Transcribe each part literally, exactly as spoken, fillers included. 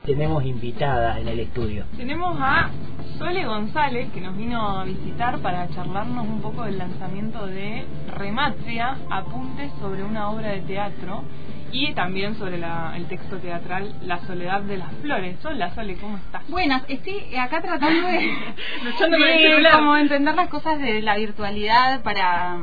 Tenemos invitada en el estudio. Tenemos a Sole González, que nos vino a visitar para charlarnos un poco del lanzamiento de Rematria, apuntes sobre una obra de teatro, y también sobre la, el texto teatral La soledad de las flores. Hola, Sole, ¿cómo estás? Buenas, estoy acá tratando de, luchando con el de celular. como entender las cosas de la virtualidad para...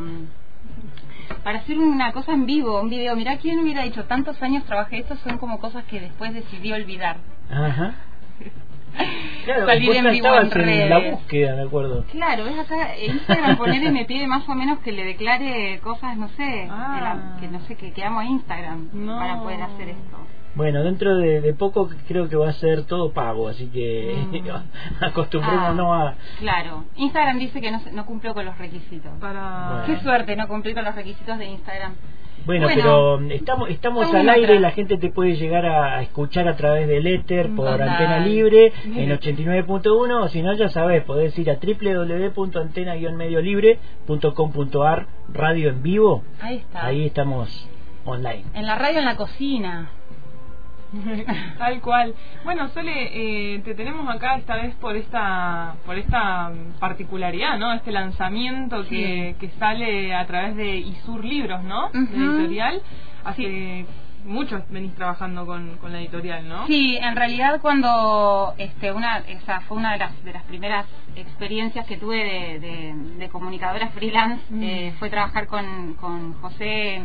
para hacer una cosa en vivo, un video. Mirá, ¿quién hubiera dicho? Tantos años trabajé esto, son como cosas que después decidí olvidar. Ajá. Claro, salir vos en vivo en estabas en redes. la búsqueda, me acuerdo. Claro, es acá, Instagram poner y me pide más o menos que le declare cosas, no sé, Ah. de la, que no sé, que, que amo a Instagram No. para poder hacer esto. Bueno, dentro de, de poco creo que va a ser todo pago, así que Mm. acostumbrémonos Ah, a... Claro, Instagram dice que no, se- no cumplió con los requisitos. Para... Bueno. Qué suerte no cumplir con los requisitos de Instagram. Bueno, Bueno, pero estamos estamos estamos al en aire, otra. la gente te puede llegar a, a escuchar a través del éter por Total. Antena Libre en ochenta y nueve punto uno, o si no, ya sabes, podés ir a doble u doble u doble u punto antena guion medio libre punto com punto a r, radio en vivo. Ahí está. Ahí estamos online. En la radio, en la cocina. Tal cual. Bueno, Sole, eh, te tenemos acá esta vez por esta por esta particularidad, ¿no? Este lanzamiento que, que sale a través de Isur Libros, ¿no? Uh-huh. De editorial. Hace mucho venís trabajando con, con la editorial, ¿no? Sí, en realidad cuando este una esa fue una de las de las primeras experiencias que tuve de, de, de comunicadora freelance, Mm. eh, fue trabajar con, con José,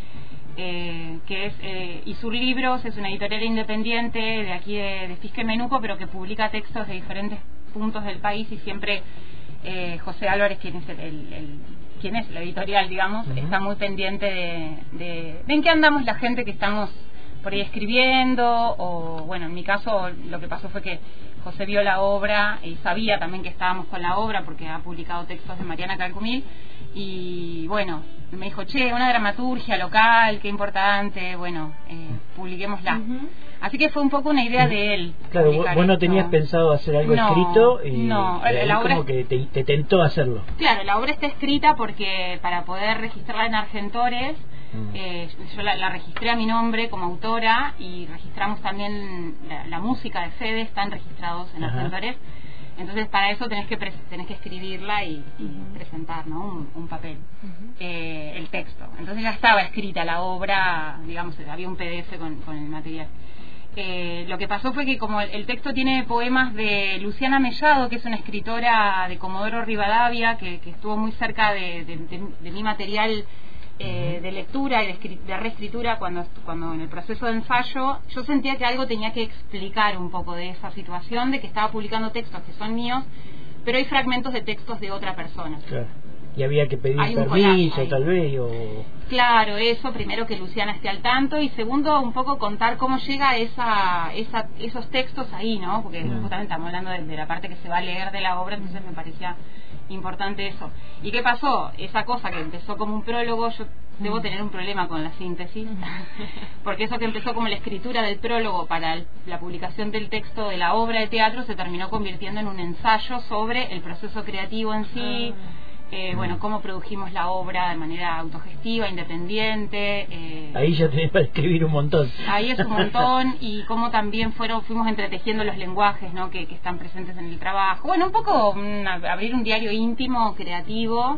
eh, que es eh, Isur Libros, es una editorial independiente de aquí de, de Fisque Menuco, pero que publica textos de diferentes puntos del país, y siempre eh, José Álvarez, quien es el, el, el quien es la editorial, digamos, Uh-huh. está muy pendiente de, de, de en qué andamos la gente que estamos por ahí escribiendo, o bueno, en mi caso lo que pasó fue que José vio la obra y sabía también que estábamos con la obra porque ha publicado textos de Mariana Calcumil, y bueno, me dijo, che, una dramaturgia local, qué importante, bueno, eh, publiquémosla. Uh-huh. Así que fue un poco una idea de él. Claro, vos, publicar vos no esto. tenías pensado hacer algo No, escrito y, no, y ahí la obra como que te, te tentó hacerlo. Claro, la obra está escrita porque para poder registrarla en Argentores, Mm. eh, yo la, la registré a mi nombre como autora, y registramos también la, la música de Fede, están registrados en Ajá. Argentores. Entonces para eso tenés que pre- tenés que escribirla y, y Ujú. presentar, ¿no? un, un papel, Ujú. eh, el texto. Entonces ya estaba escrita la obra, digamos, había un P D F con, con el material. Eh, lo que pasó fue que como el, el texto tiene poemas de Luciana Mellado, que es una escritora de Comodoro Rivadavia, que, que estuvo muy cerca de, de, de, de mi material eh, de lectura y de, escri- de reescritura cuando, cuando en el proceso de ensayo, yo sentía que algo tenía que explicar un poco de esa situación, de que estaba publicando textos que son míos, pero hay fragmentos de textos de otra persona. Claro. Y había que pedir Hay un permiso, collage ahí. tal vez, o... Claro, eso, primero que Luciana esté al tanto, y segundo, un poco contar cómo llega esa, esa, esos textos ahí, ¿no? Porque Mm. justamente estamos hablando de, de la parte que se va a leer de la obra, entonces me parecía importante eso. ¿Y qué pasó? Esa cosa que empezó como un prólogo, yo debo tener un problema con la síntesis, porque eso que empezó como la escritura del prólogo para el- la publicación del texto de la obra de teatro se terminó convirtiendo en un ensayo sobre el proceso creativo en sí. Eh, bueno, cómo produjimos la obra de manera autogestiva, independiente. Eh, Ahí ya tenés para escribir un montón. ahí es un montón, y cómo también fueron fuimos entretejiendo los lenguajes, ¿no? que, que están presentes en el trabajo. Bueno, un poco una- abrir un diario íntimo, creativo.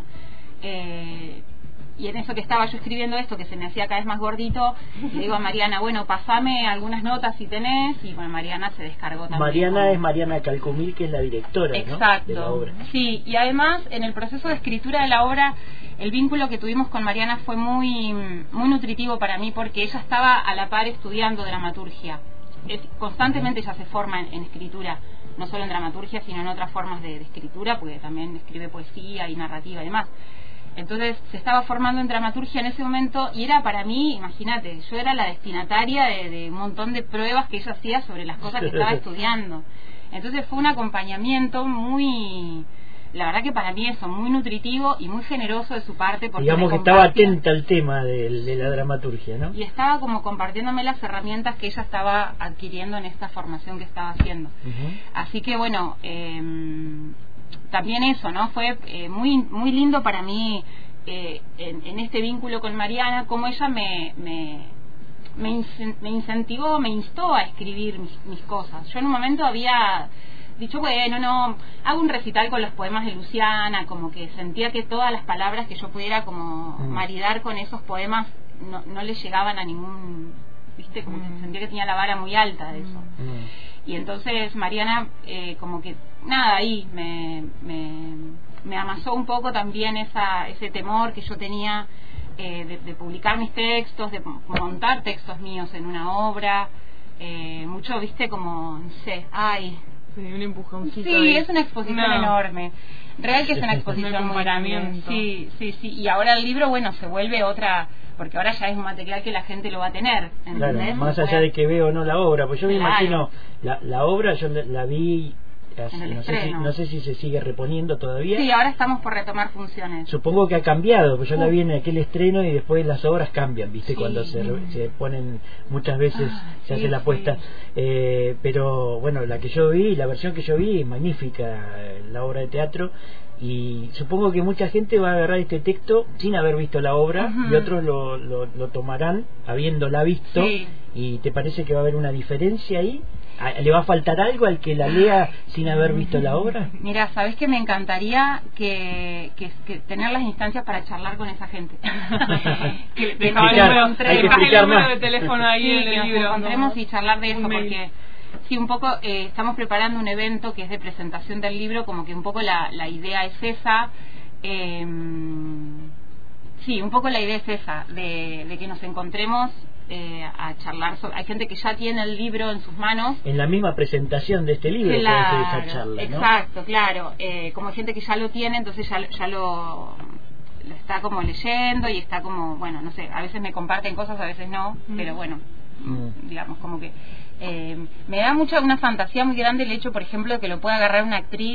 Eh, y en eso que estaba yo escribiendo esto, que se me hacía cada vez más gordito, le digo a Mariana, bueno, pasame algunas notas si tenés, y bueno, Mariana se descargó también. Mariana con- es Mariana Calcumil, que es la directora, ¿no? Exacto. de la obra. Sí, y además en el proceso de escritura de la obra, el vínculo que tuvimos con Mariana fue muy muy nutritivo para mí, porque ella estaba a la par estudiando dramaturgia. Es, constantemente ella se forma en, en escritura, no solo en dramaturgia, sino en otras formas de, de escritura, porque también escribe poesía y narrativa y demás. Entonces se estaba formando en dramaturgia en ese momento, y era para mí, imagínate, yo era la destinataria de, de un montón de pruebas que ella hacía sobre las cosas que estaba estudiando. Entonces fue un acompañamiento muy, la verdad que para mí eso, muy nutritivo y muy generoso de su parte. Porque Digamos me que estaba compartía- atenta al tema de, de la dramaturgia, ¿no? y estaba como compartiéndome las herramientas que ella estaba adquiriendo en esta formación que estaba haciendo. Ujú. Así que bueno, eh, también eso, ¿no? Fue eh, muy muy lindo para mí, eh, en, en este vínculo con Mariana, cómo ella me, me me, in- me incentivó, me instó a escribir mis, mis cosas. Yo en un momento había dicho, bueno, no, hago un recital con los poemas de Luciana, como que sentía que todas las palabras que yo pudiera como mm. maridar con esos poemas no, no le llegaban a ningún, viste, como mm. que sentía que tenía la vara muy alta de eso. Mm. Y entonces Mariana, eh, como que, nada, ahí me, me, me amasó un poco también esa, ese temor que yo tenía eh, de, de publicar mis textos, de montar textos míos en una obra, eh, mucho, viste, como, no sé, ay... Sí, un empujoncito. Sí, de... es una exposición no. enorme. Real que es una exposición muy grande. Sí, sí, sí. Y ahora el libro, bueno, se vuelve otra, porque ahora ya es un material que la gente lo va a tener. ¿Entendés? Claro, más allá de que veo o no la obra, pues yo me claro. imagino, la, la obra yo la, la vi... No sé, si, no sé si se sigue reponiendo todavía. Sí, ahora estamos por retomar funciones. Supongo que ha cambiado, pues yo uh. la vi en aquel estreno y después las obras cambian, ¿viste? Sí. Cuando se, se ponen, muchas veces ah, se sí, hace la puesta. Sí. Eh, pero bueno, la que yo vi, la versión que yo vi es magnífica, la obra de teatro. Y supongo que mucha gente va a agarrar este texto sin haber visto la obra uh-huh. y otros lo, lo, lo tomarán habiéndola visto. Sí. ¿Y te parece que va a haber una diferencia ahí? ¿Le va a faltar algo al que la lea sin haber visto la obra? Mira, sabes que me encantaría que, que, que tener las instancias para charlar con esa gente. que que explicar, hay que explicar más. De teléfono ahí sí, en el que libro, nos encontremos ¿no? y charlar de eso, un porque sí, un poco eh, estamos preparando un evento que es de presentación del libro, como que un poco la, la idea es esa. Eh, sí, un poco la idea es esa, de, de que nos encontremos Eh, a charlar sobre... Hay gente que ya tiene el libro en sus manos. En la misma presentación de este libro claro, puede ser esa charla, ¿no? Exacto, claro. Eh, como hay gente que ya lo tiene, entonces ya, ya lo, lo está como leyendo y está como, bueno, no sé, a veces me comparten cosas, a veces no, mm. pero bueno, mm. digamos, como que eh, me da mucha una fantasía muy grande el hecho, por ejemplo, de que lo pueda agarrar una actriz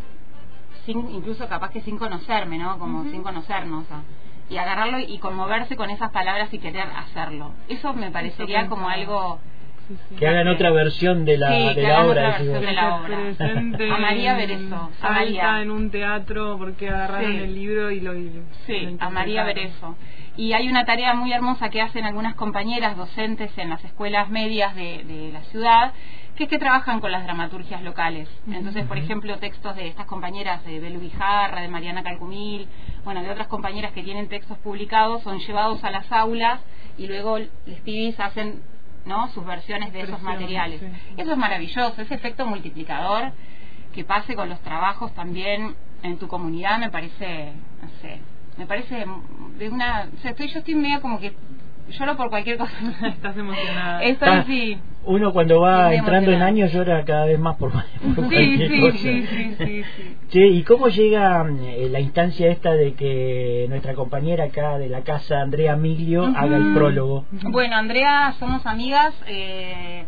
sin, incluso capaz que sin conocerme, ¿no? Como uh-huh. sin conocernos, o sea, y agarrarlo y conmoverse con esas palabras y querer hacerlo. Eso me parecería como algo... Sí, sí. Que hagan otra versión de la, sí, de la obra. Otra versión de la obra. Amaría ver eso. Amaría en un teatro porque agarraron sí. el libro y lo... Y sí, lo amaría ver eso. Y hay una tarea muy hermosa que hacen algunas compañeras docentes en las escuelas medias de, de la ciudad, que es que trabajan con las dramaturgias locales. Entonces, por ejemplo, textos de estas compañeras de Belu Guijarra, de Mariana Calcumil, bueno, de otras compañeras que tienen textos publicados, son llevados a las aulas y luego les pibis hacen, ¿no?, sus versiones de esos materiales. Sí. Eso es maravilloso, ese efecto multiplicador que pase con los trabajos también en tu comunidad me parece, no sé, me parece de una... O sea, estoy, yo estoy medio como que lloro por cualquier cosa. Estás emocionada. Estoy así. Uno cuando va entrando en años llora cada vez más por, por sí, cualquier sí, cosa. Sí, sí, sí, sí. Che, ¿y cómo llega eh, la instancia esta de que nuestra compañera acá de la casa, Andrea Miglio, uh-huh. haga el prólogo? Bueno, Andrea, somos amigas. Eh,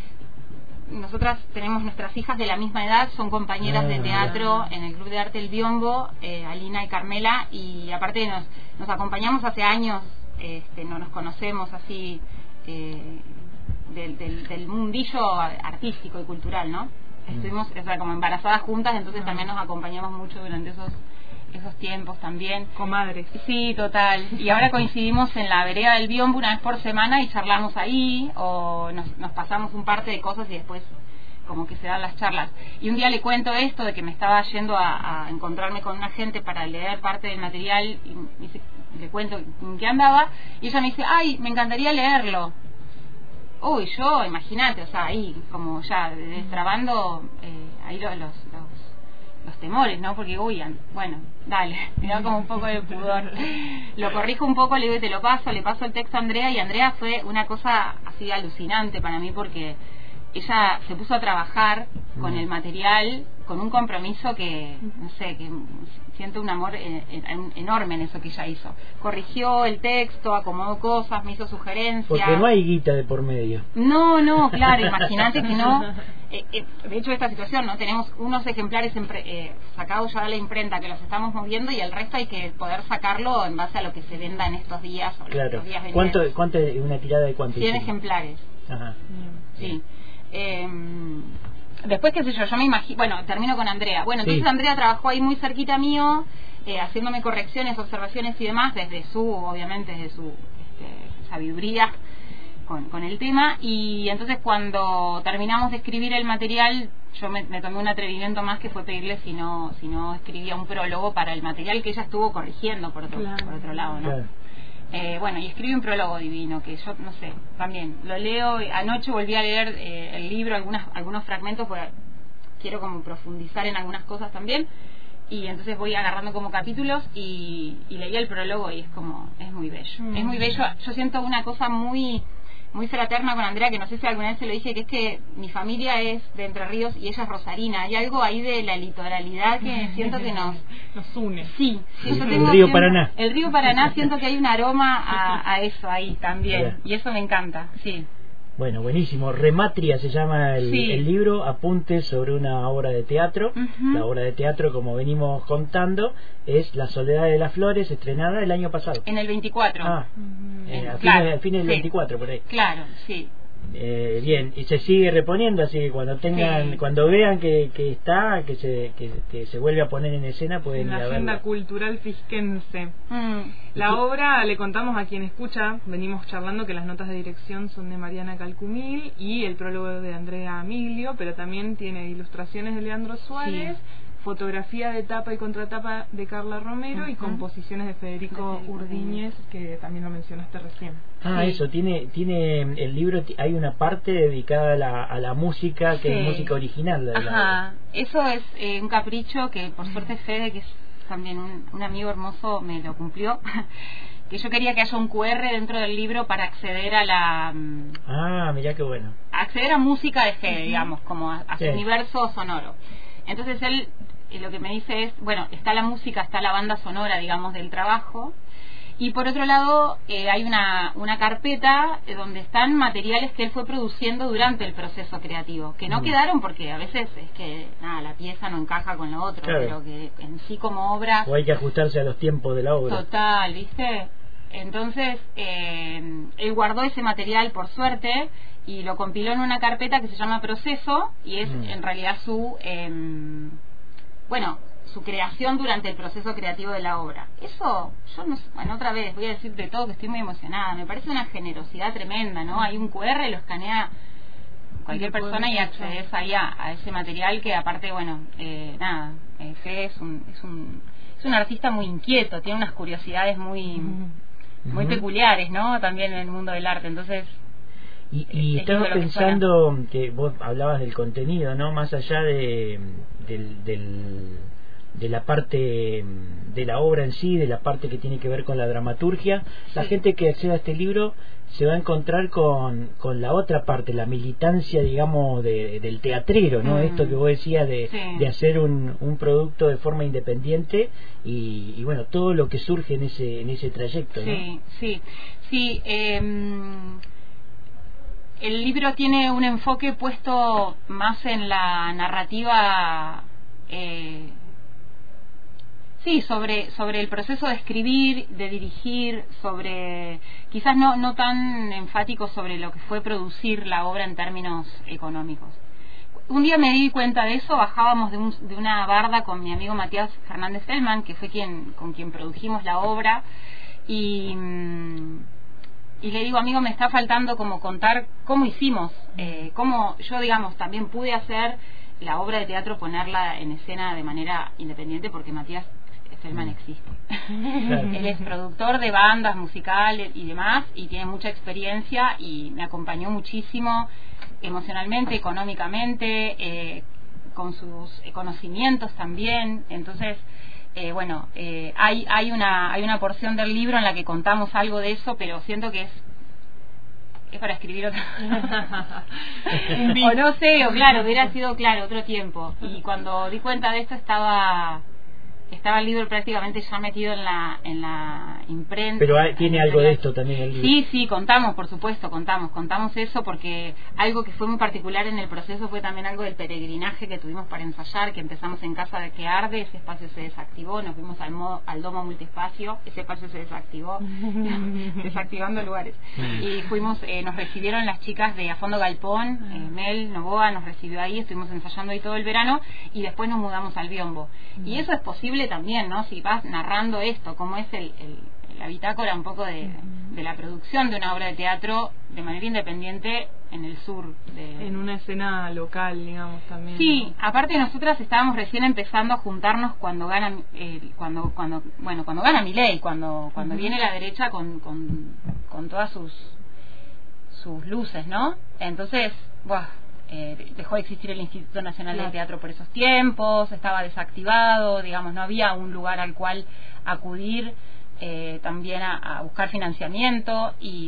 nosotras tenemos nuestras hijas de la misma edad, son compañeras ah, de teatro en el Club de Arte El Biombo, eh, Alina y Carmela, y aparte nos, nos acompañamos hace años. Este, no nos conocemos así eh, del, del, del mundillo artístico y cultural, ¿no? Estuvimos, o sea, como embarazadas juntas, entonces ah. también nos acompañamos mucho durante esos esos tiempos también. Comadres. Sí, total. Y ahora coincidimos en la vereda del Biombo una vez por semana y charlamos ahí, o nos, nos pasamos un parte de cosas y después como que se dan las charlas. Y un día le cuento esto de que me estaba yendo a, a encontrarme con una gente para leer parte del material y me dice, le cuento en qué andaba y ella me dice, ay, me encantaría leerlo. Uy, yo, imagínate, o sea, ahí como ya destrabando eh, ahí los, los, los, los temores, ¿no? Porque, uy, bueno, dale, me da como un poco de pudor. Lo corrijo un poco, le digo, te lo paso, le paso el texto a Andrea, y Andrea fue una cosa así alucinante para mí porque ella se puso a trabajar con el material con un compromiso que, no sé, que siento un amor en, en, enorme en eso que ella hizo. Corrigió el texto, acomodó cosas, me hizo sugerencias. Porque no hay guita de por medio. No, no, claro, imagínate que no. Eh, eh, de hecho, esta situación, ¿no? Tenemos unos ejemplares impre, eh, sacados ya de la imprenta que los estamos moviendo y el resto hay que poder sacarlo en base a lo que se venda en estos días. O claro. Los días ¿Cuánto, cuánto, una tirada de cuánto? cien ejemplares. Ajá. Sí. Bien. Eh, después, qué sé yo, yo me imagino, bueno, termino con Andrea. Bueno, entonces sí. Andrea trabajó ahí muy cerquita mío, eh, haciéndome correcciones, observaciones y demás, desde su, obviamente, desde su este, sabiduría. con, con el tema. Y entonces cuando terminamos de escribir el material, yo me, me tomé un atrevimiento más, que fue pedirle si no si no escribía un prólogo para el material que ella estuvo corrigiendo por otro, claro. por otro lado, ¿no? Claro. Eh, bueno, y escribí un prólogo divino, que yo, no sé, también lo leo. Anoche volví a leer eh, el libro, algunas, algunos fragmentos, porque quiero como profundizar en algunas cosas también, y entonces voy agarrando como capítulos y, y leí el prólogo y es como, es muy bello, mm. es muy bello. Yo siento una cosa muy muy fraterna con Andrea, que no sé si alguna vez se lo dije, que es que mi familia es de Entre Ríos y ella es rosarina. Hay algo ahí de la litoralidad que siento que nos nos une. Sí, sí, el, yo el tengo, río siento, Paraná. El río Paraná, siento que hay un aroma a, a eso ahí también. Claro. Y eso me encanta, sí. Bueno, buenísimo. Rematria se llama el, sí. el libro, apuntes sobre una obra de teatro. Uh-huh. La obra de teatro, como venimos contando, es La Soledad de las Flores, estrenada el año pasado. En el veinticuatro. Ah, uh-huh. eh, a claro, fines, a fines del sí. veinticuatro, por ahí. Claro, sí. Eh, bien, y se sigue reponiendo, así que cuando tengan, sí. cuando vean que, que está, que se que, que se vuelve a poner en escena, pueden en ir la a agenda verla. cultural fisquense. Mm. La sí. obra, le contamos a quien escucha, venimos charlando que las notas de dirección son de Mariana Calcumil y el prólogo de Andrea Amiglio, pero también tiene ilustraciones de Leandro Suárez, sí. fotografía de tapa y contratapa de Carla Romero, uh-huh. y composiciones de Federico sí, Urdíñez, que también lo mencionaste recién. Ah, sí. eso, tiene tiene el libro, hay una parte dedicada a la, a la música, que sí. es música original. De Ajá, la... eso es eh, un capricho que por suerte Fede, que es también un, un amigo hermoso, me lo cumplió. Que yo quería que haya un cu erre dentro del libro para acceder a la... Ah, mirá qué bueno. Acceder a música de Fede, uh-huh. digamos, como a, a sí. su universo sonoro. Entonces él... Y lo que me dice es, bueno, está la música, está la banda sonora, digamos, del trabajo, y por otro lado eh, hay una, una carpeta donde están materiales que él fue produciendo durante el proceso creativo, que no mm. quedaron porque a veces es que nada, la pieza no encaja con lo otro, claro. pero que en sí como obra... O hay que ajustarse a los tiempos de la obra. Total, ¿viste? Entonces, eh, él guardó ese material, por suerte, y lo compiló en una carpeta que se llama Proceso, y es mm. en realidad su... Eh, bueno, su creación durante el proceso creativo de la obra. Eso, yo no sé, bueno, otra vez voy a decir de todo que estoy muy emocionada, me parece una generosidad tremenda, ¿no? Hay un cu erre, lo escanea cualquier persona y accedes ahí a, a ese material que aparte, bueno, eh, nada, eh, Fede es un, es un es un artista muy inquieto, tiene unas curiosidades muy uh-huh. muy uh-huh. peculiares, ¿no? También en el mundo del arte, entonces... Y, y estaba pensando que, que vos hablabas del contenido, ¿no? Más allá de del, del, de la parte de la obra en sí, de la parte que tiene que ver con la dramaturgia, sí. la gente que acceda a este libro se va a encontrar con, con la otra parte, la militancia, digamos, de, del teatrero, ¿no? Mm. Esto que vos decías de, sí. de hacer un, un producto de forma independiente y, y bueno, todo lo que surge en ese en ese trayecto, ¿no? Sí, sí, sí. Eh, el libro tiene un enfoque puesto más en la narrativa, eh, sí, sobre sobre el proceso de escribir, de dirigir, sobre quizás no no tan enfático sobre lo que fue producir la obra en términos económicos. Un día me di cuenta de eso, bajábamos de, un, de una barda con mi amigo Matías Fernández Feldman, que fue quien con quien produjimos la obra, y y le digo, amigo, me está faltando como contar cómo hicimos, eh, cómo yo, digamos, también pude hacer la obra de teatro, ponerla en escena de manera independiente, porque Matías Feldman existe. Claro. Él es productor de bandas musicales y demás, y tiene mucha experiencia, y me acompañó muchísimo emocionalmente, económicamente, eh, con sus conocimientos también. Entonces, eh, bueno, eh, hay hay una hay una porción del libro en la que contamos algo de eso, pero siento que es es para escribir otra o no sé, o claro, hubiera sido claro otro tiempo. Y cuando di cuenta de esto estaba estaba el libro prácticamente ya metido en la en la imprenta. Pero hay, tiene algo de esto también el libro. Sí, sí, contamos, por supuesto, contamos, contamos eso, porque algo que fue muy particular en el proceso fue también algo del peregrinaje que tuvimos para ensayar, que empezamos en Casa de que Arde, ese espacio se desactivó, nos fuimos al modo, al domo multiespacio, ese espacio se desactivó, desactivando lugares. Y fuimos, eh, nos recibieron las chicas de A Fondo Galpón, eh, Mel Novoa nos recibió ahí, estuvimos ensayando ahí todo el verano, y después nos mudamos al Biombo. Y eso es posible también, ¿no? Si vas narrando esto, cómo es el, el, la bitácora un poco de, de la producción de una obra de teatro de manera independiente en el sur. De... En una escena local, digamos, también. Sí, ¿no? aparte nosotras estábamos recién empezando a juntarnos cuando gana, eh, cuando, cuando, bueno, cuando gana Milei, cuando, cuando uh-huh. viene la derecha con, con, con todas sus, sus luces, ¿no? Entonces, buah, eh, dejó de existir el Instituto Nacional claro. de Teatro por esos tiempos, estaba desactivado, digamos, no había un lugar al cual acudir eh, también a, a buscar financiamiento y...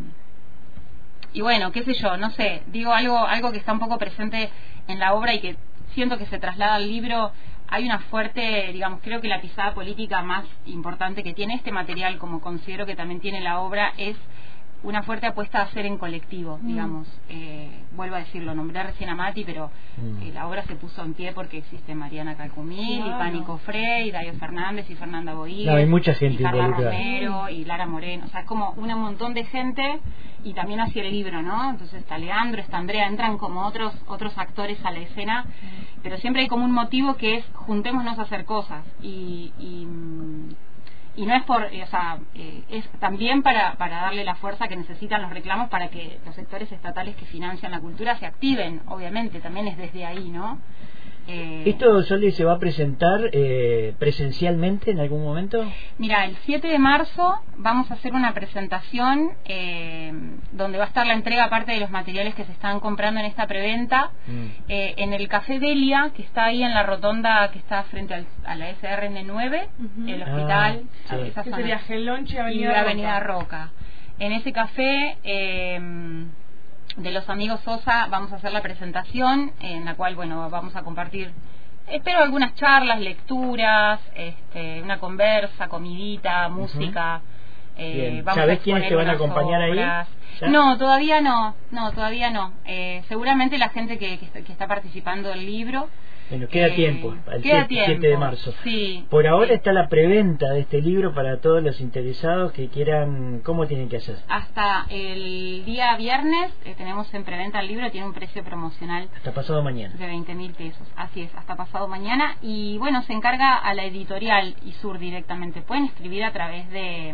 Y bueno, qué sé yo, no sé, digo algo algo que está un poco presente en la obra y que siento que se traslada al libro. Hay una fuerte, digamos, creo que la pisada política más importante que tiene este material, como considero que también tiene la obra, es una fuerte apuesta a hacer en colectivo, mm. digamos. Eh, vuelvo a decirlo, nombré recién a Mati, pero mm. eh, la obra se puso en pie porque existe Mariana Calcumil, claro. y Pánico Frey, y Darío Fernández, y Fernanda Boí, no, hay mucha gente y Carla Romero, y Lara Moreno. O sea, es como un montón de gente, y también hacia el libro, ¿no? Entonces está Leandro, está Andrea, entran como otros otros actores a la escena, mm. pero siempre hay como un motivo que es juntémonos a hacer cosas. Y... y y no es por, eh, o sea, eh, es también para, para darle la fuerza que necesitan los reclamos para que los sectores estatales que financian la cultura se activen, obviamente, también es desde ahí, ¿no? Eh, ¿Esto, Soli, se va a presentar eh, presencialmente en algún momento? Mira, el siete de marzo vamos a hacer una presentación eh, donde va a estar la entrega aparte de los materiales que se están comprando en esta preventa, mm. eh, en el Café Delia, que está ahí en la rotonda que está frente al, a la S R N nueve, uh-huh. el hospital, ah, sí. esa que zona, sería Gelonche, Avenida, y Avenida Roca. Roca. En ese café... Eh, de los amigos Sosa vamos a hacer la presentación en la cual, bueno, vamos a compartir, espero algunas charlas, lecturas, este, una conversa, comidita, música. Uh-huh. eh, vamos ¿Sabés a quiénes te van a acompañar obras. ahí? ¿Ya? No, todavía no, no, todavía no. Eh, seguramente la gente que, que, está, que está participando del libro. Bueno, queda eh, tiempo, el queda siete de marzo. Sí. Por ahora sí. está la preventa de este libro para todos los interesados que quieran. ¿Cómo tienen que hacer? Hasta el día viernes eh, tenemos en preventa el libro, tiene un precio promocional. Hasta pasado mañana. De veinte mil pesos, así es, hasta pasado mañana. Y bueno, se encarga a la editorial ISUR directamente. Pueden escribir a través de...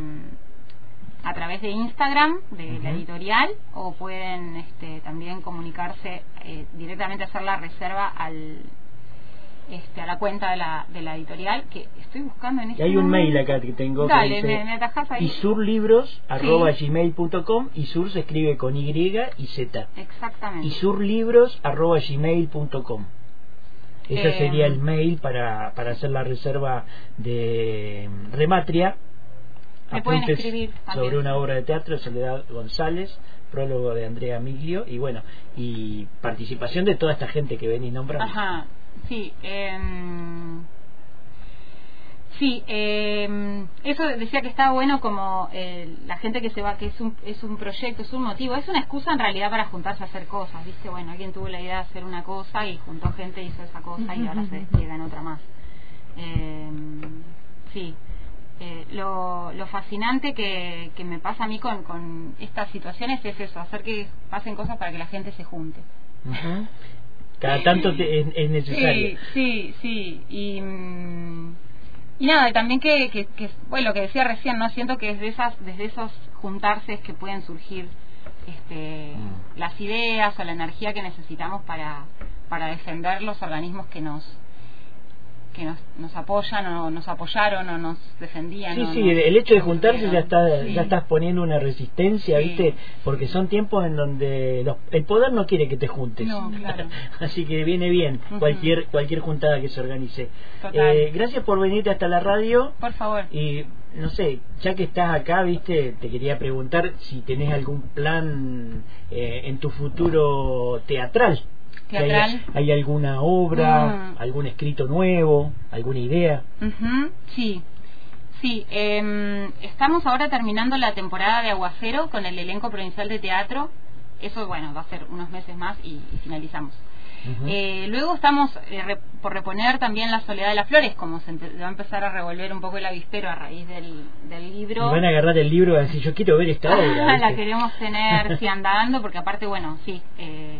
a través de Instagram de uh-huh. la editorial, o pueden este, también comunicarse eh, directamente, hacer la reserva al este, a la cuenta de la, de la editorial, que estoy buscando en este hay un momento. mail acá que tengo. Dale, que dice me, me atajás ahí. isurlibros arroba gmail punto com. Isur se escribe con Y y Z. Exactamente. isurlibros arroba gmail punto com. Ese eh, sería el mail para, para hacer la reserva de Rematria. Me pueden escribir también sobre una obra de teatro, Soledad González, prólogo de Andrea Miglio, y bueno, y participación de toda esta gente que venís nombrando. Ajá, sí. Eh, sí, eh, eso decía que estaba bueno, como eh, la gente que se va, que es un, es un proyecto, es un motivo, es una excusa en realidad para juntarse a hacer cosas, ¿viste? Bueno, alguien tuvo la idea de hacer una cosa y juntó gente, hizo esa cosa y ahora se queda en otra más. Eh, sí. Eh, lo, lo fascinante que, que me pasa a mí con, con estas situaciones es eso, hacer que pasen cosas para que la gente se junte. Uh-huh. Cada tanto te, es, es necesario. Sí, sí, sí. Y, y nada, y también que, que, que, bueno, lo que decía recién, no siento que desde esas, desde esos juntarse es que pueden surgir este, mm. las ideas o la energía que necesitamos para, para defender los organismos que nos que nos, nos apoyan o nos apoyaron o nos defendían. Sí, o sí, nos, el hecho de juntarse ya está, sí. ya estás poniendo una resistencia, sí. ¿viste? Porque son tiempos en donde los, el poder no quiere que te juntes. No, claro. Así que viene bien uh-huh. cualquier cualquier juntada que se organice. Eh, gracias por venirte hasta la radio. Por favor. Y no sé, ya que estás acá, ¿viste? Te quería preguntar si tenés algún plan eh, en tu futuro teatral. Teatral. ¿Hay, hay alguna obra, mm. algún escrito nuevo, alguna idea? Uh-huh. Sí, sí. Eh, estamos ahora terminando la temporada de Aguacero con el elenco provincial de teatro. Eso, bueno, va a ser unos meses más y, y finalizamos. Uh-huh. Eh, luego estamos eh, re, por reponer también La Soledad de las Flores, como se empe- va a empezar a revolver un poco el avispero a raíz del, del libro. Me van a agarrar el libro y decir, yo quiero ver esta obra. La queremos tener, sí, andando, porque aparte, bueno, sí, eh,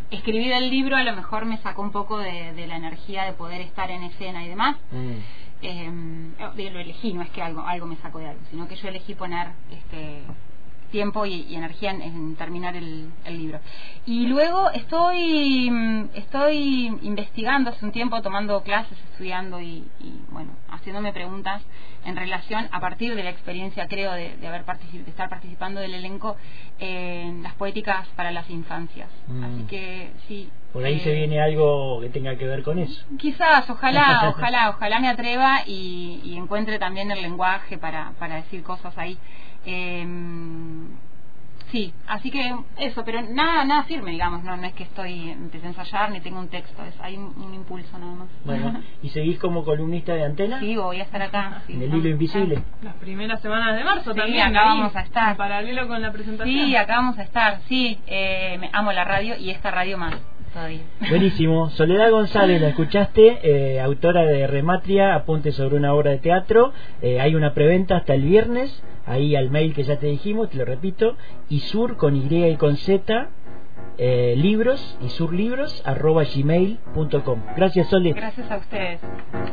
escribir el libro a lo mejor me sacó un poco de, de la energía de poder estar en escena y demás. Mm. Eh, lo elegí, no es que algo algo me sacó de algo, sino que yo elegí poner este tiempo y, y energía en, en terminar el, el libro. Y luego estoy estoy investigando hace un tiempo, tomando clases, estudiando y, y bueno, haciéndome preguntas en relación, a partir de la experiencia, creo, de, de haber particip- de estar participando del elenco en las poéticas para las infancias. Mm. Así que sí. Por ahí eh, se viene algo que tenga que ver con eso. Quizás, ojalá, ojalá, ojalá me atreva y, y encuentre también el lenguaje para, para decir cosas ahí. Eh, sí, así que eso, pero nada nada firme, digamos, no no es que estoy empecé a ensayar ni tengo un texto, es hay un, un impulso nada más. Bueno, ¿y seguís como columnista de Antena? Sí, voy a estar acá. Sí, en el hilo invisible. Las primeras semanas de marzo sí, también. Acá ahí, vamos a estar. En paralelo con la presentación. Sí, acá vamos a estar, sí, eh, me amo la radio y esta radio más. Todavía. Buenísimo. Soledad González, la escuchaste, eh, autora de Rematria, apuntes sobre una obra de teatro. Eh, hay una preventa hasta el viernes, ahí al mail que ya te dijimos, te lo repito, isur con Y y con Z, eh, libros, isurlibros, arroba gmail punto com. Gracias, Sole. Gracias a ustedes.